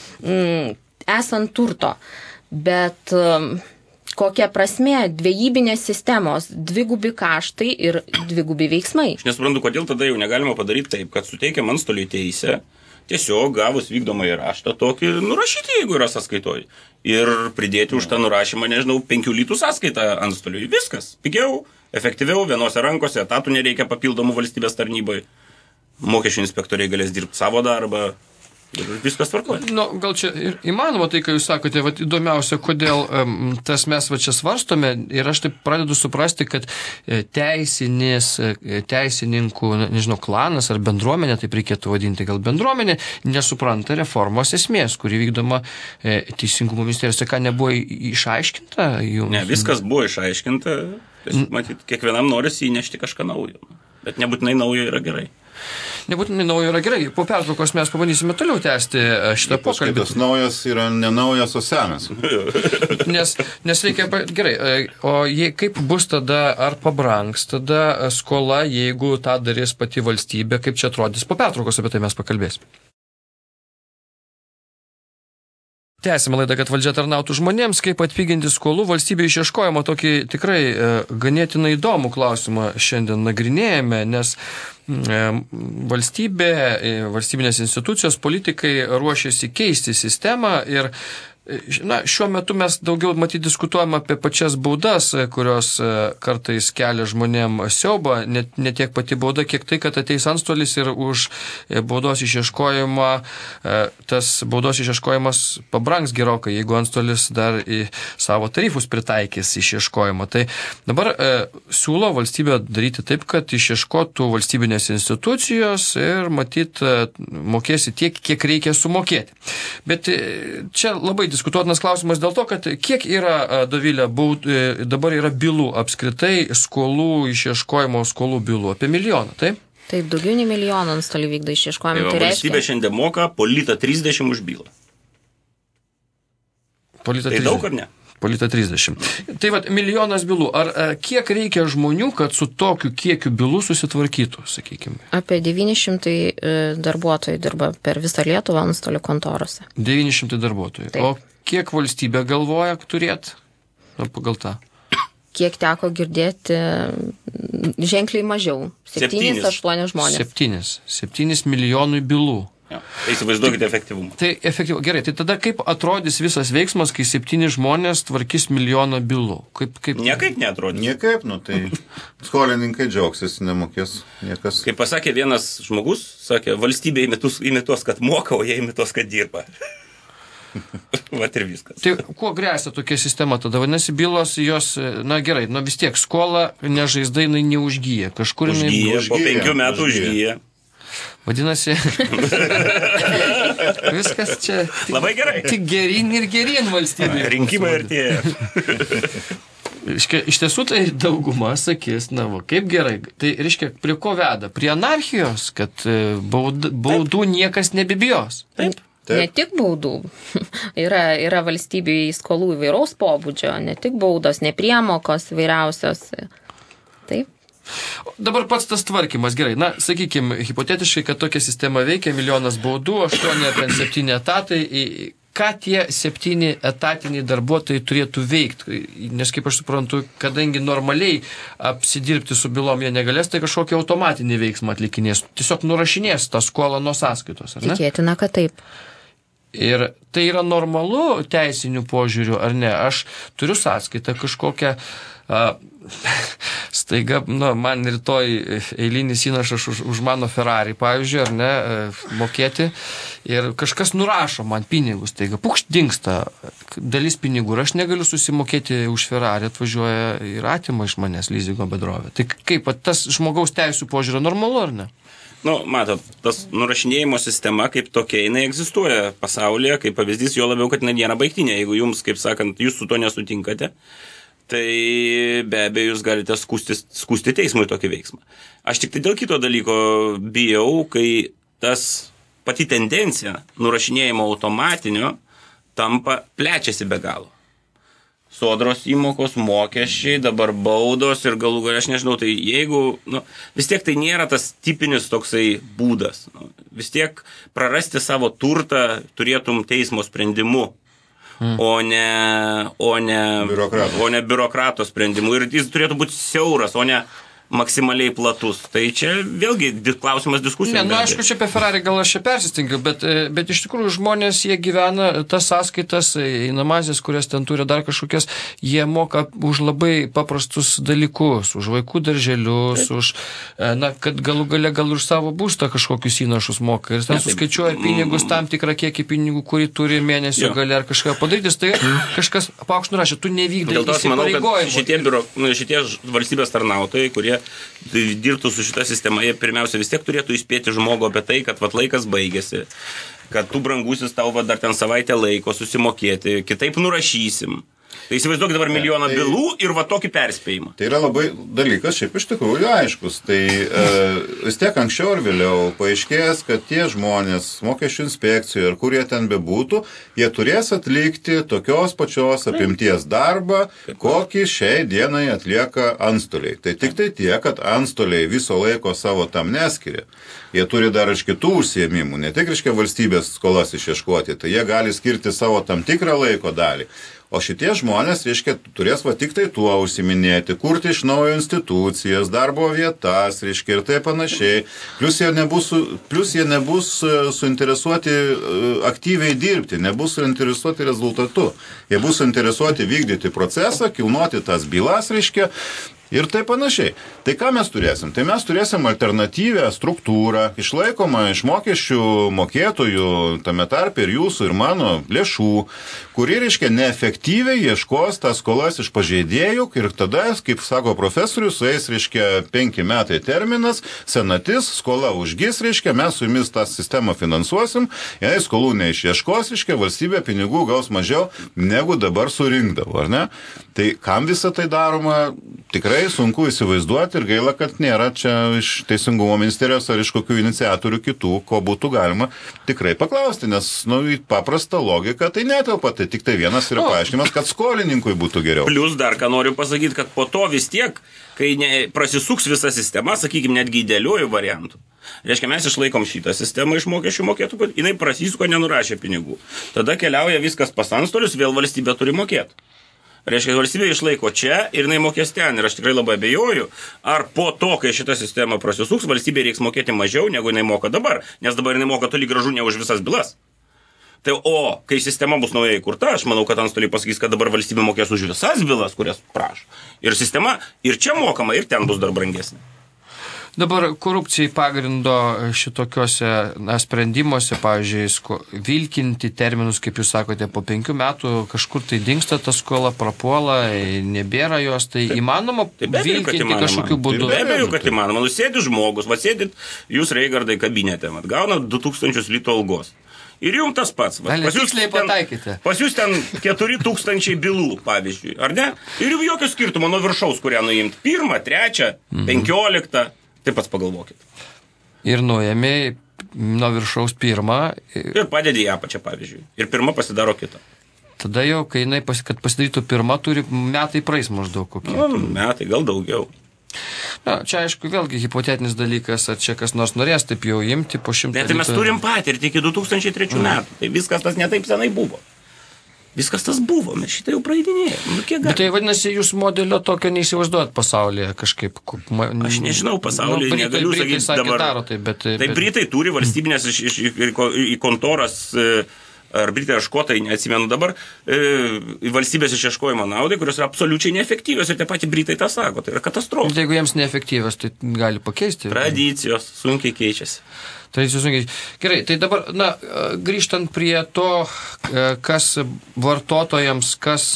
esant turto, bet kokia prasmė dvejybinės sistemos, dvigubi kaštai ir dvigubi veiksmai. Aš nesuprantu, kodėl tada jau negalima padaryti taip, kad suteikiam antstoliui teisę, tiesiog gavus vykdomąjį raštą tokį nurašyti, jeigu yra sąskaitoj. Ir pridėti už tą nurašymą, 5 litų sąskaitą antstoliui. Viskas. Pigiau, efektyviau, vienose rankose, etatų nereikia papildomų valstybės tarnybai. Mokesčių inspektoriai galės dirbti savo darbą. Ir viskas tvarkoja. Gal čia ir įmanoma tai, ką jūs sakote, įdomiausia, kodėl tas mes čia svarstome ir aš taip pradedu suprasti, kad teisininkų, klanas ar bendruomenė, taip reikėtų vadinti, gal bendruomenė, nesupranta reformos esmės, kuri vykdoma Teisingumo ministerijose, ką nebuvo išaiškinta jums? Ne, viskas buvo išaiškinta, matyt, kiekvienam norisi įnešti kažką naujo, bet nebūtinai naujo yra gerai. Nebūtinai naujo yra gerai. Po pertraukos mes pabandysime toliau tęsti šitą pokalbį. Tas naujas yra ne naujas, o senas. Nes reikia... Gerai, o kaip bus tada, ar pabrangs tada skola, jeigu tą darys pati valstybė, kaip čia atrodys? Po pertraukos apie tai mes pakalbėsime. Tęsime laidą, kad valdžia tarnautų žmonėms, kaip atpiginti skolų valstybė išieškojimo. Tokį tikrai ganėtinai įdomų klausimą šiandien nagrinėjame, nes valstybinės institucijos, politikai ruošiasi keisti sistemą ir šiuo metu mes daugiau diskutuojame apie pačias baudas, kurios kartais kelia žmonėm siaubą, ne tiek pati bauda, kiek tai, kad ateis antstolis ir už baudos išieškojimą, tas baudos išieškojimas pabrangs gerokai, jeigu antstolis dar į savo tarifus pritaikys išieškojimą. Tai dabar siūlo valstybė daryti taip, kad išieškotų valstybinės institucijos ir matyt mokėsi tiek, kiek reikia sumokėti. Bet čia labai diskutuotinas klausimas dėl to, kad kiek yra, Dovilė, dabar yra bylų apskritai skolų išieškojimo skolų bylų? Apie 1 milijoną, taip? Taip, daugiau nei 1 milijoną antstolių vykdo išieškojimą. Tai valstybė šiandien moka po 1,30 už bylą. Po 1,30. Tai daug ar ne? Polita 30. Tai vat, milijonas bylų. Ar kiek reikia žmonių, kad su tokiu kiekiu bylų susitvarkytų, sakykime? Apie 900 darbuotojų dirba per visą Lietuvą antstolių kontorose. 900 darbuotojų. Taip. O kiek valstybė galvoja turėt pagal tą? Kiek teko girdėti, ženkliai mažiau. 7-8 žmonės. 7 milijonų bylų. Ja. Tai įsivaizduokite efektyvumą. Tai efektyvu. Gerai, tai tada kaip atrodys visas veiksmas, kai 7 žmonės tvarkys milijoną bylų? Kaip... Niekaip neatrodys. Niekaip, tai skolininkai džiaugsis, nemokės niekas. Kaip pasakė vienas žmogus, sakė, valstybė imitos, kad moka, o jie imitos, kad dirba. Vat ir viskas. Tai kuo grėsia tokia sistema tada? Vadinasi, bylos jos, na gerai, vis tiek skola nežaizdai neužgyja. Kažkur užgyja, po 5 metų užgyja. Vadinasi, viskas čia labai gerai. Tik gerin ir gerin valstybė. Rinkimai artėja. Iš tiesų tai dauguma sakys, kaip gerai. Tai reiškia, prie ko veda? Prie anarchijos, kad baudų niekas nebibijos. Taip. Ne tik baudų. Yra valstybėje skolų įvairaus pobūdžio, ne tik baudos, ne priemokos įvairiausios. Taip. Dabar pats tas tvarkymas, gerai. Na, sakykime, hipotetiškai, kad tokia sistema veikia, milijonas baudų, 8 ar 7 etatai. Ką tie 7 etatiniai darbuotojai turėtų veikti? Nes, kaip aš suprantu, kadangi normaliai apsidirbti su bylom jie negalės, tai kažkokį automatinį veiksmą atlikinės. Tiesiog nurašinės tą skolą nuo sąskaitos, ar ne? Tikėtina, kad taip. Ir tai yra normalu teisinių požiūrių, ar ne? Aš turiu sąskaitą kažkokią, staiga, man rytoj eilinis įnašas už mano Ferrari, pavyzdžiui, ar ne, mokėti, ir kažkas nurašo man pinigus, staiga, pukšt, dingsta dalis pinigų, ir aš negaliu susimokėti už Ferrari, atvažiuoja ir atima iš manęs lizingo bendrovė. Tai kaip, tas žmogaus teisų požiūrio normalu, ar ne? Matot, tas nurašinėjimo sistema kaip tokia, jinai egzistuoja pasaulyje, kaip pavyzdys, jo labiau, kad jinai nėra baigtinė. Jeigu jums, kaip sakant, jūs su to nesutinkate, tai be abejo jūs galite skųsti teismui tokį veiksmą. Aš tik tai dėl kito dalyko bijau, kai tas pati tendencija nurašinėjimo automatinio plečiasi be galo. Sodros įmokos, mokesčiai, dabar baudos ir galų galia, aš nežinau, tai jeigu, vis tiek tai nėra tas tipinis toksai būdas. Vis tiek prarasti savo turtą turėtum teismo sprendimu, o ne biurokrato sprendimu. Ir jis turėtų būti siauras, o ne maksimaliai platus. Tai čia vėlgi klausimas diskusijos. Ne, aišku, čia apie Ferrari gal aš čia persistengiu, bet iš tikrųjų žmonės, jie gyvena tas sąskaitas, einamazės, kurias ten turi dar kažkokias, jie moka už labai paprastus dalykus, už vaikų darželius, už, kad galų gale gal už savo būstą kažkokius įnašus moka. Ir ten suskaičiuoja pinigus, tam tikrą kiekį pinigų, kurį turi mėnesio gale ar kažką padaryti, tai kažkas paukšt nurašė, tu nevykdai įsipareigojimų. Šitie valstybės tarnautojai, kurie dirbtų su šita sistema, jie pirmiausia vis tiek turėtų įspėti žmogų apie tai, kad laikas baigėsi, kad tu brangusis tau dar ten savaitę laiko susimokėti, kitaip nurašysim. Tai įsivaizduokit dabar milijoną bylų ir tokį perspėjimą. Tai yra labai dalykas, šiaip iš tikrųjų aiškus. Tai vis tiek anksčiau ar vėliau paaiškės, kad tie žmonės mokesčių inspekcijoje ir kur jie ten bebūtų, jie turės atlikti tokios pačios apimties darbą, kokį šiai dienai atlieka antstoliai. Tai tik tai tie, kad antstoliai viso laiko savo tam neskiria. Jie turi dar iš kitų užsiėmimų, ne tik reiškia valstybės skolas išieškoti, tai jie gali skirti savo tam tikrą laiko dalį. O šitie žmonės, reiškia, turės tik tai tuo užsiminėti, kurti iš naujo institucijas, darbo vietas, reiškia, ir tai panašiai. Plus jie nebus suinteresuoti aktyviai dirbti, nebus suinteresuoti rezultatu. Jie bus suinteresuoti vykdyti procesą, kilnoti tas bylas, reiškia, ir tai panašiai. Tai ką mes turėsim? Tai mes turėsim alternatyvę struktūrą, išlaikomą iš mokesčių mokėtojų, tame tarpe ir jūsų ir mano lėšų, kuri, reiškia, neefektyviai ieškos tas skolas iš pažeidėjų ir tada, kaip sako profesorius, sueis, reiškia, 5 metai terminas, senatis, skola užgis, reiškia, mes su jumis tą sistemą finansuosim, jei skolų neišieškos, reiškia, valstybė pinigų gaus mažiau negu dabar surinkdavo, ar ne? Tai kam visą tai daroma? Tikrai tikrai sunku įsivaizduoti ir gaila, kad nėra čia iš Teisingumo ministerijos ar iš kokių iniciatorių kitų, ko būtų galima tikrai paklausti, nes paprasta logika tai netelpa, tai tik tai vienas yra paaiškinimas, kad skolininkui būtų geriau. Plius dar ką noriu pasakyti, kad po to vis tiek, kai prasisuks visa sistema, sakykime, netgi idealiuoju variantu. Reiškia, mes išlaikom šitą sistemą iš mokesčių mokėtų, kad jinai prasisuko, nenurašė pinigų. Tada keliauja viskas pas antstolius, vėl valstybė turi mokėti. Reiškia, valstybė išlaiko čia ir jinai mokės ten. Ir aš tikrai labai abejoju, ar po to, kai šita sistema prasisuks, valstybė reiks mokėti mažiau, negu jinai moka dabar. Nes dabar jinai moka toli gražu ne už visas bylas. Tai, kai sistema bus naujai įkurta, aš manau, kad antstoliai pasakys, kad dabar valstybė mokės už visas bylas, kurias prašo. Ir sistema ir čia mokama, ir ten bus dar brangesnė. Dabar korupcijai pagrindo šitokiuose sprendimuose, pavyzdžiui, vilkinti terminus, kaip jūs sakote, po 5 metų kažkur tai dingsta ta skola, prapuola, nebėra jos, tai įmanoma vilkinti kažkokiu būdu? Be abejo, kad įmanoma. Nusėdi žmogus, sėdit jūs, Raigardai, kabinete, gauna 2000 litų algos. Ir jums tas pats. Pas jūs ten 4000 bylų, pavyzdžiui, ar ne? Ir jums jokio skirtumo nuo viršaus, kurią nuimti. 1, 3, 15. Taip pats pagalvokit. Ir nuėmė nuo viršaus 1. Ir padedi ją pačią, pavyzdžiui. Ir 1 pasidaro kitą. Tada jau, kai jinai kad pasidarytų 1, turi metai praeis maždaug kokie. Metai, gal daugiau. Na, čia aišku, vėlgi hipotetinis dalykas, ar čia kas nors norės taip jau imti po 100 litų. Tai mes turim patirtį iki 2003 metų. Tai viskas tas netaip senai buvo. Viskas tas buvo, mes šitą jau praeidinėjome. Bet tai vadinasi, jūs modelio tokio neįsivaizduojat pasaulyje kažkaip? Aš nežinau pasaulyje, negaliu sakyti dabar. Tai Britai turi valstybinės į kontoras, ar Britai ar Škotai, neatsimenu dabar, valstybės išieškojimo naudai, kurios yra absoliučiai neefektyvios ir tie patys Britai tą sako, tai yra katastrofa. Jeigu jiems neefektyvios, tai gali pakeisti. Tradicijos sunkiai keičiasi. Gerai, tai dabar, grįžtant prie to, kas vartotojams, kas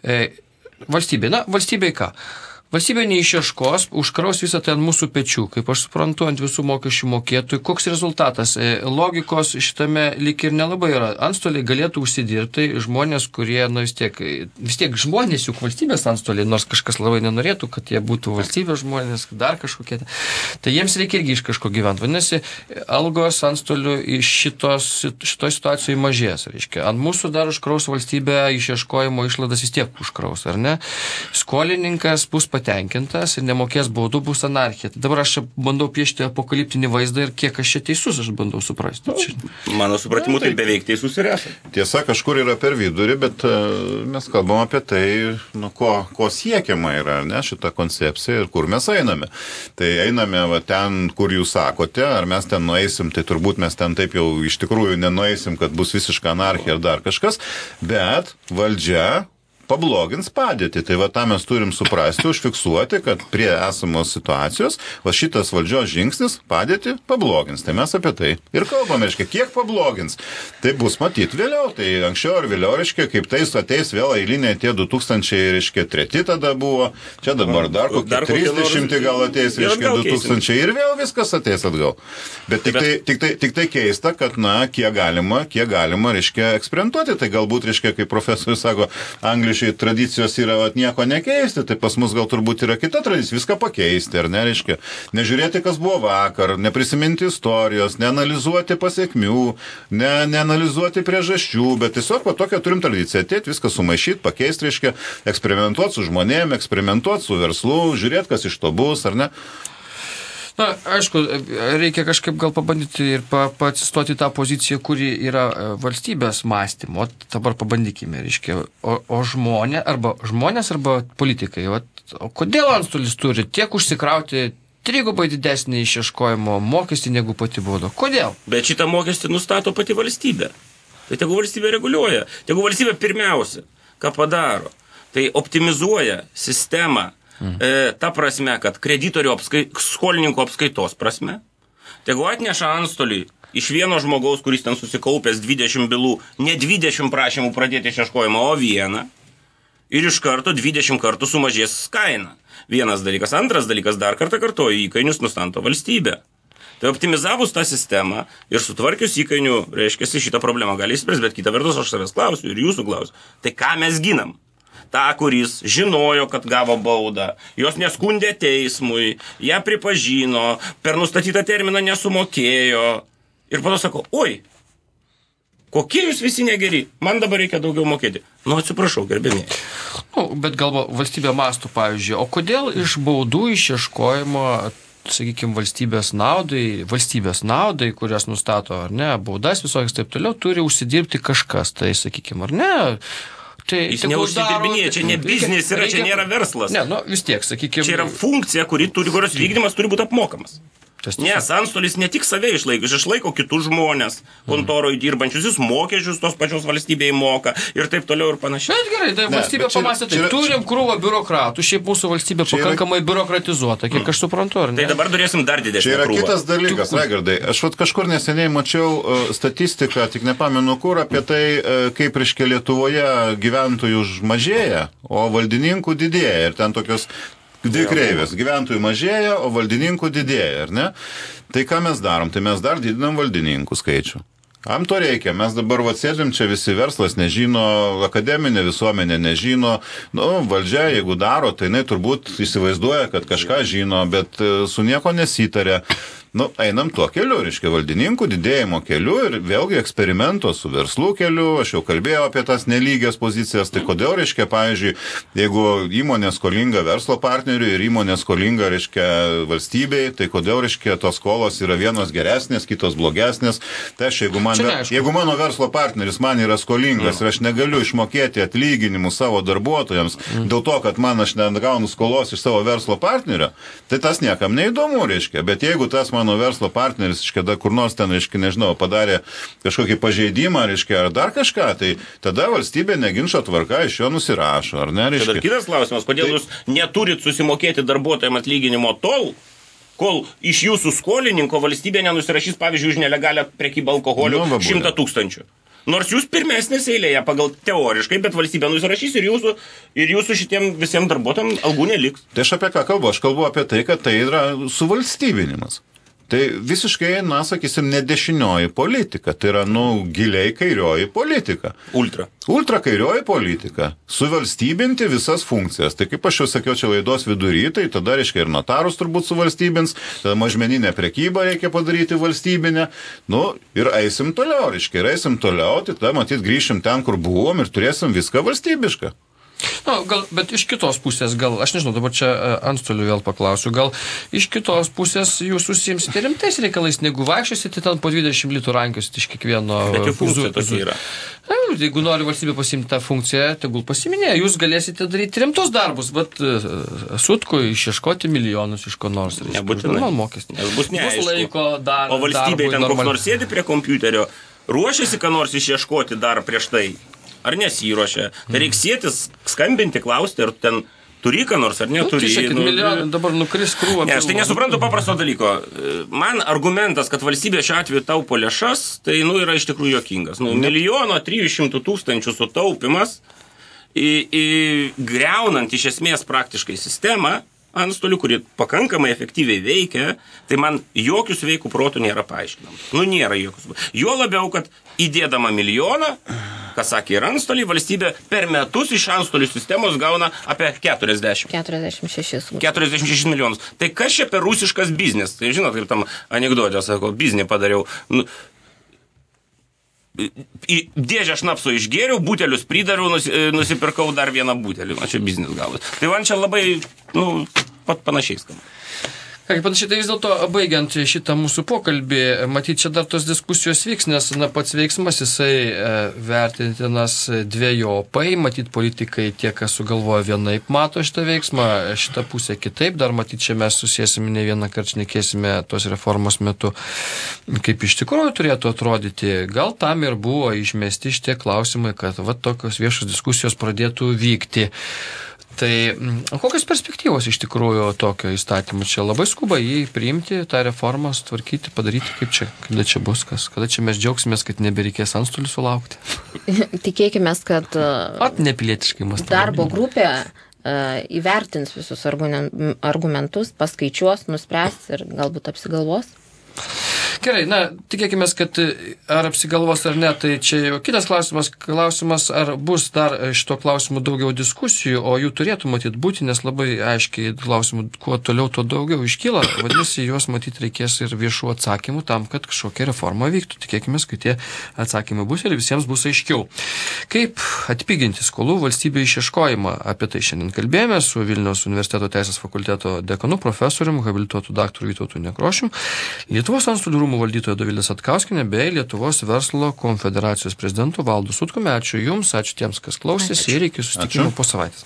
valstybė. Valstybė ką? Valstybė neišieškos, užkraus visą tai ant mūsų pečių, kaip aš suprantu, ant visų mokesčių mokėtojų. Koks rezultatas? Logikos šitame lyg ir nelabai yra. Antstoliai galėtų užsidirbti žmonės, kurie, vis tiek žmonės, juk valstybės antstoliai, nors kažkas labai nenorėtų, kad jie būtų valstybės žmonės, dar kažkokie. Tai jiems reikia irgi iš kažko gyventi. Vadinasi, algos antstolių iš šitoj situacijai mažės. Reiškia, ant mūsų dar užkraus valstybė išieškojimo išlaidas vis tiek užkraus, ar ne? Skolininkas bus patenkintas ir nemokės baudų, bus anarchija. Tai dabar aš bandau piešti apokaliptinį vaizdą ir kiek aš čia teisus, aš bandau suprasti. Mano supratimu, tai beveik teisus ir esate. Tiesa, kažkur yra per vidurį, bet mes kalbam apie tai, ko siekiama yra, ne, šita koncepcija ir kur mes einame. Tai einame ten, kur jūs sakote, ar mes ten nueisim, tai turbūt mes ten taip jau iš tikrųjų nenueisim, kad bus visiška anarchija ar dar kažkas, bet valdžia pablogins padėtį. Tai tą mes turim suprasti, užfiksuoti, kad prie esamos situacijos šitas valdžios žingsnis padėtį pablogins. Tai mes apie tai ir kalbame, kiek pablogins. Tai bus matyti vėliau. Tai anksčiau ir vėliau, kaip tais ateis vėl eiliniai tie 2003 tada buvo. Čia dabar dar kokie 30 gal ateis, 2000 ir vėl viskas ateis atgal. Bet tik tai keista, kad, kiek galima, eksperimentuoti. Tai galbūt, kaip profesorius sako, angliškai tradicijos yra nieko nekeisti, tai pas mus gal turbūt yra kita tradicija, viską pakeisti, ar ne, nežiūrėti, kas buvo vakar, neprisiminti istorijos, neanalizuoti pasiekmių, neanalizuoti priežasčių, bet tiesiog tokią turim tradiciją, atėti, viską sumaišyti, pakeisti, eksperimentuoti su žmonėm, eksperimentuoti su verslu, žiūrėti, kas iš to bus, ar ne. Aišku, reikia kažkaip gal pabandyti ir atsistoti tą poziciją, kuri yra valstybės mąstymo. Dabar pabandykime, o žmonės arba politikai. O kodėl antstolis turi tiek užsikrauti 3 didesnį išieškojimo mokestį negu pati bauda? Kodėl? Bet šitą mokestį nustato pati valstybė. Tai tegu valstybė reguliuoja. Tegu valstybė pirmiausia, ką padaro, tai optimizuoja sistemą. Ta prasme, kad kreditorių skolininkų apskaitos prasme, tegu atneša antstolį iš vieno žmogaus, kuris ten susikaupęs 20 bylų, ne 20 prašymų pradėti išieškojimą, o 1, ir iš karto 20 kartų sumažės kaina. Vienas dalykas. Antras dalykas, dar kartą kartuoju, įkainius nustato valstybė. Tai optimizavus tą sistemą ir sutvarkius įkainių, reiškia, šitą problemą gali išspręsti, bet kitą vertus aš savęs klausiu ir jūsų klausiu. Tai ką mes ginam? tą, kuris žinojo, kad gavo baudą, jos neskundė teismui, ją pripažino, per nustatytą terminą nesumokėjo. Ir po to sako, oi, kokie jūs visi negeri, man dabar reikia daugiau mokėti. Nu, atsiprašau, gerbėmiai. Bet galbūt valstybė mastų, pavyzdžiui, o kodėl iš baudų išieškojimo, sakykime, valstybės naudai, kurias nustato, ar ne, baudas visokias taip toliau, turi užsidirbti kažkas, tai, sakykime, ar ne? Tai, jis neužsidirbinėja, čia ne biznis yra, čia nėra verslas. Ne, vis tiek, sakykime. Čia yra funkcija, kurios vykdymas turi būti apmokamas. Nes antstolis ne tik save išlaiko kitus žmonės, kontoroje dirbančius, jis mokesčius tos pačios valstybėje moka ir taip toliau ir panašiai. Bet gerai, tai valstybė pamastė, tai turim krūvą biurokratų, šiaip mūsų valstybė pakankamai biurokratizuota, kiek aš suprantu, ar ne? Tai dabar turėsim dar didesnį krūvą. Čia yra kitas dalykas, Raigardai. Aš kažkur neseniai mačiau statistiką, tik nepamenu kur, apie tai, kaip reiškia Lietuvoje gyventojų mažėja, o valdininkų didėja. Ir ten tokios dvi kreivės. Gyventojų mažėja, o valdininkų didėja, ar ne? Tai ką mes darom? Tai mes dar didinam valdininkų skaičių. Kam to reikia? Mes dabar sėdim čia, visi verslas nežino, akademinė visuomenė nežino. Valdžia, jeigu daro, tai jinai turbūt įsivaizduoja, kad kažką žino, bet su nieko nesitarė. Einam tuo keliu, reiškia, valdininkų didėjimo keliu ir vėlgi eksperimento su verslų keliu. Aš jau kalbėjau apie tas nelygias pozicijas. Tai kodėl, reiškia, pavyzdžiui, jeigu įmonė skolinga verslo partneriui ir įmonė skolinga, reiškia, valstybei, tai kodėl, reiškia, tos skolos yra vienos geresnės, kitos blogesnės. Tai aš, jeigu mano verslo partneris man yra skolingas ir aš negaliu išmokėti atlyginimų savo darbuotojams dėl to, kad aš negaunu skolos iš savo verslo partnerio, tai tas niekam neįdomu, reiškia. Bet jeigu tas mano verslo partneris, reiškia, kur nors ten, reiškia, nežinau, padarė kažkokį pažeidimą, reiškia, ar dar kažką, tai tada valstybė neginčio tvarka iš jo nusirašo, ar ne, reiškia. Tada kitas klausimas, kodėl jūs neturit susimokėti darbuotojams atlyginimo tol, kol iš jūsų skolininko valstybė nenusirašys, pavyzdžiui, už nelegalią prekybą alkoholiu 100 000. Nors jūs pirmesnės eilėje pagal teoriškai, bet valstybė nusirašys ir jūsų šitiem visiems darbuotojams algų neliks. Tai aš apie ką kalbu? Aš kalbu apie tai, kad tai yra suvalstybinimas. Tai visiškai, sakysim, nedešinioji politika. Tai yra, giliai kairioji politika. Ultra kairioji politika. Suvalstybinti visas funkcijas. Tai kaip aš jau sakiau čia laidos vidury, tai tada, reiškia, ir notarus turbūt suvalstybins, tada mažmeninę prekybą reikia padaryti valstybinę. Ir eisim toliau, reiškia, tai tada, matyt, grįšim ten, kur buvom ir turėsim viską valstybišką. Bet iš kitos pusės, aš nežinau, dabar čia antstolių vėl paklausiu, gal iš kitos pusės jūs užsiimsite rimtais reikalais, negu vaikščiosite ten po 20 litrų rankiosit iš kiekvieno. Bet jų funkcija tokia yra. Jeigu nori valstybė pasimti tą funkciją, tegul pasiminė, jūs galėsite daryti rimtus darbus, bet Sutkui išieškoti milijonus iš ko nors. Nebūtinai. Nes bus neaišku. Laiko dar. O valstybė ten koks nors sėdi prie kompiuterio, ruošiasi ką nors išieškoti dar prieš tai. Ar nesiruošia. Tai reiks sėtis, skambinti, klausti, ar ten turi ką nors, ar neturi. Milijonų dabar nukris krūva. Ne, aš tai nesuprantu paprasto dalyko. Man argumentas, kad valstybė šiuo atveju taupo lėšas, tai yra iš tikrųjų juokingas. 1 300 000 sutaupimas, greunant iš esmės praktiškai sistemą, antstolių, kuri pakankamai efektyviai veikia, tai man jokių sveikų protų nėra paaiškinama. Nėra jokių. Jo labiau, kad įdėdama 1 milijoną, kas sakė ir antstoliai, valstybė per metus iš antstolių sistemos gauna apie 46 milijonus. Tai kas čia per rusiškas biznis? Tai žinot, kaip tam anekdotė, sako, biznį padariau. Dėžę šnapso išgėriau, butelius pridariau, nusipirkau dar vieną butelį. Čia biznis gavus. Tai man čia labai, pat panašiai skamba. Panašiai, tai vis dėlto, baigiant šitą mūsų pokalbį, matyt, čia dar tos diskusijos vyks, nes pats veiksmas jisai vertintinas dvejopai, matyt, politikai tie, kas sugalvoja vienaip, mato šitą veiksmą, šitą pusę kitaip, dar matyt, čia mes susėsime ne vieną kartą, šnekėsime tos reformos metu, kaip iš tikrųjų turėtų atrodyti. Gal tam ir buvo išmesti šitie klausimai, kad tokios viešos diskusijos pradėtų vykti. Tai kokios perspektyvos iš tikrųjų tokio įstatymo? Čia labai skuba jį priimti, tą reformą sutvarkyti, padaryti, kada čia bus, kada čia mes džiaugsimės, kad nebereikės antstolių sulaukti. Tikėkime, kad nepilietiškai mąstome. Darbo grupė įvertins visus argumentus, paskaičiuos, nuspręs ir galbūt apsigalvos. Gerai, tikėkime, kad ar apsigalvos ar ne, tai čia jau kitas klausimas, ar bus dar šito klausimu daugiau diskusijų, o jų turėtų matyti būti, nes labai aiškiai klausimų, kuo toliau, to daugiau iškyla, vadinasi, juos matyti reikės ir viešų atsakymų tam, kad kažkokia reforma vyktų. Tikėkime, kad tie atsakymai bus ir visiems bus aiškiau. Kaip atpiginti skolų valstybė išieškojimą? Apie tai šiandien kalbėjome su Vilniaus universiteto teisės fakulteto dekanu, profesoriumi, habilituotu daktaru Vytautu Nekrošium, Lietuvos antstolių rūmų valdytoja Dovilė Satkauskinė bei Lietuvos verslo konfederacijos prezidentu Valdu Sutkumi. Ačiū Jums, ačiū tiems, kas klausėsi ir iki susitikimo po savaitės.